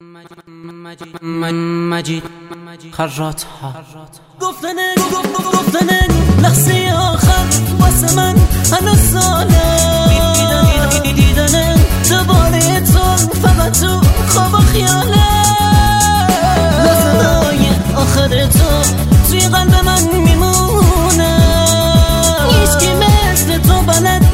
مجید خرات ها گفتن لحظه آخر واسه من هنوز ساله دیدن دوباره تو فقط تو خواب و خیاله لحظه های آخر تو توی قلب من میمونه هیچکی مثل تو بلد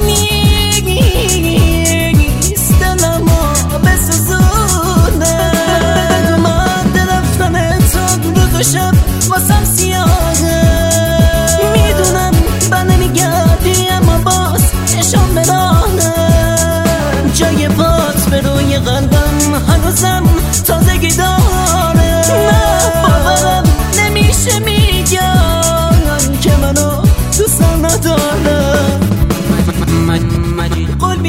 نیست دلمو بسوزونه بدون من رفتن تو روز و شب واسم سیاهه میدونم برنمیگردی اما باز چشم به راهه جای پات به روی قلبم هنوزم تازگی داره نه باورم نمیشه میگم که منو دوست ندارم قول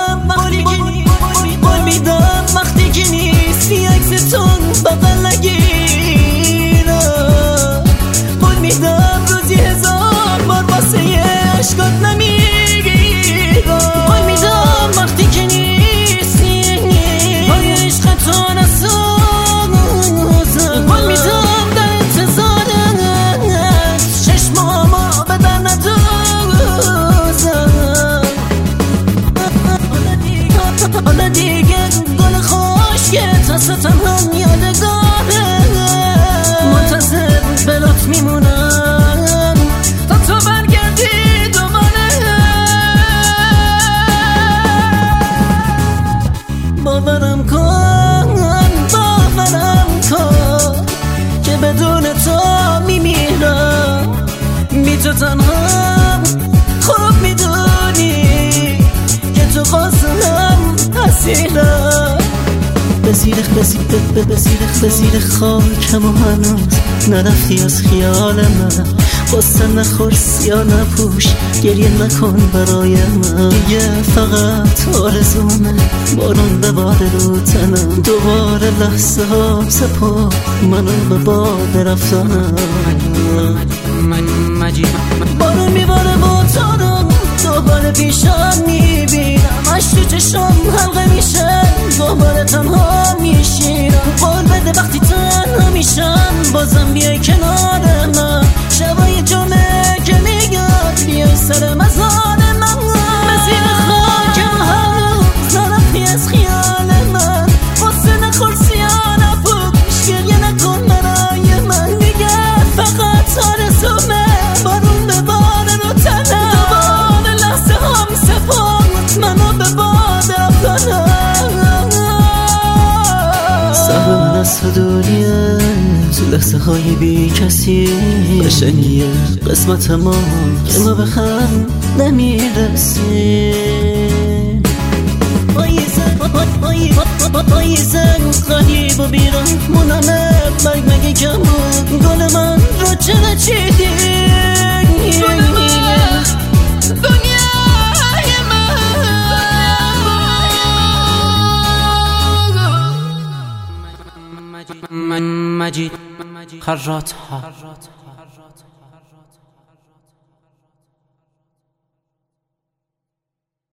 میدم وقتی که نیستی عکستون بغل نگیرم قول میدم روزی 1000 بار واسه عشقات نمیگیرم قول میدم وقتی که نیستی پای عشقتون نسوزم قول میدم در انتظارت چشمامو به در ندوزم حالا دیگه گل خوشگلت واسه تنها یادگاره منتظر برات میمونم تا تو برگردی دوباره باورم کن که بدون تو میمیرم بی تو تنها خوب میدونی که تو قاسم اسیرم بزیر خاکم و هنوز نرفتی از خیال من قصه نخور سیا نپوش گریه نکن برای من دیگه فقط آرزومه بارون بباره رو تنم دوباره لحظه ها سپار منو به باد رفتنم بارون میباره با تارم دوباره پیشم میبینم عشق تو چشم حلقه میشه دوباره تنها میشیرم قول بده وقتی تنها میشم بازم بیای کنار من شبای جمعه که میگاد بیای سر مزار من مسیر خاکم هنوز نرفتی از خیال من واسه نخور سیا نپوش گریه نکن برای من دیگه فقط آرزومه بارون به باد رو تنم دوباره لحظه هم سپرد منو به باد رفتنم سر من از تو دوریه تو لحظه های بی کسی قشنگیه قسمت ما که ما به هم نمیرسیم پاییزن غریب و بیران مونمه برگ مگه کم بود گل من رو چرا چیدی مجید خرات ها